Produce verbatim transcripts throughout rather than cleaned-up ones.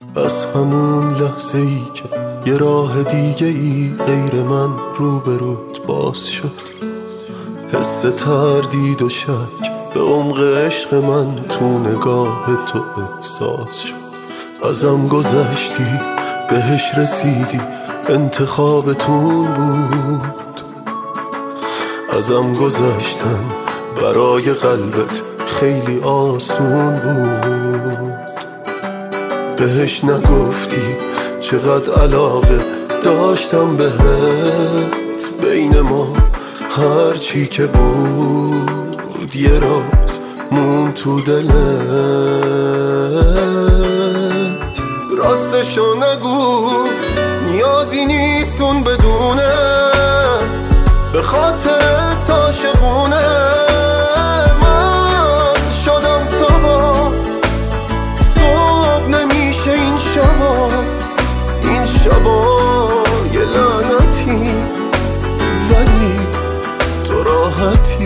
از همون لحظه ای که یه راه دیگه ای غیر من روبروت باز شد، حس تردید و شک به عمق عشق من تو نگاه تو احساس شد. ازم گذشتی بهش رسیدی انتخابتون بود، ازم گذشتن برای قلبت خیلی آسون بود. بهش نگفتی چقدر علاقه داشتم بهت، بین ما هر چی که بود یه راز مون تو دلت. راستشو نگو نیازی نیستون بدونه، به خاطر عاشقونه من شدم تا با صبح نمیشه این شبا، این شبا یه لعنتی ولی تو راحتی.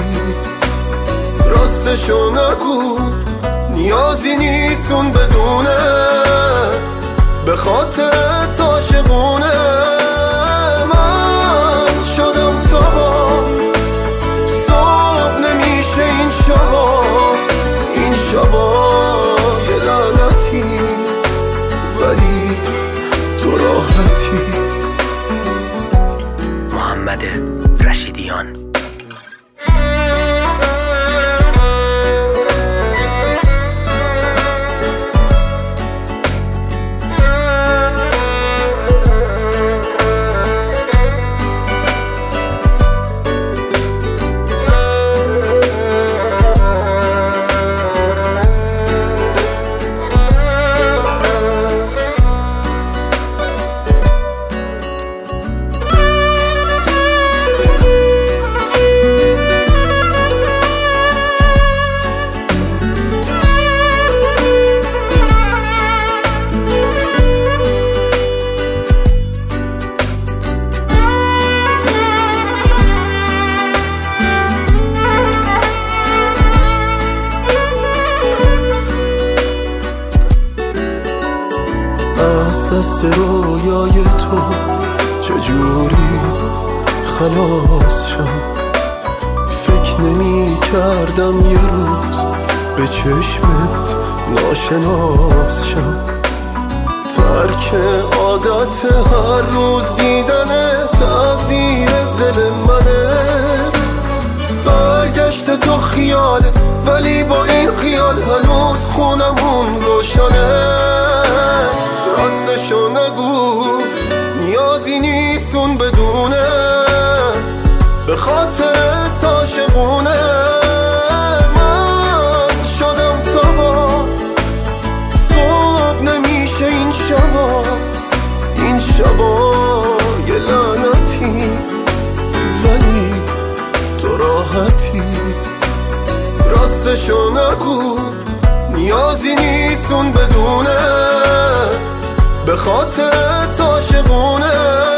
راستشو نگو نیازی نیستون بدونه، به خاطر عاشقونه من شدم تا با صبح نمیشه این شبا، این شبا یه لعنتی ولی تو راحتی. محمد رشیدیان. از دست رویای تو چجوری خلاص شم، فکر نمی کردم یه روز به چشمت ناشناس شم. ترک عادت هر روز دیدن تقدیر دل منه، برگشت تو خیاله ولی با این خیال هنوز خونمون روشنه. راستشو نگو نیازی نیستون بدونه، به خاطر عاشقونه من شدم تا با صبح نمیشه این شبا، این شبا یه لعنتی ولی تو راحتی. راستشو نگو نیازی نیستون بدونه، به خاطر عاشقونه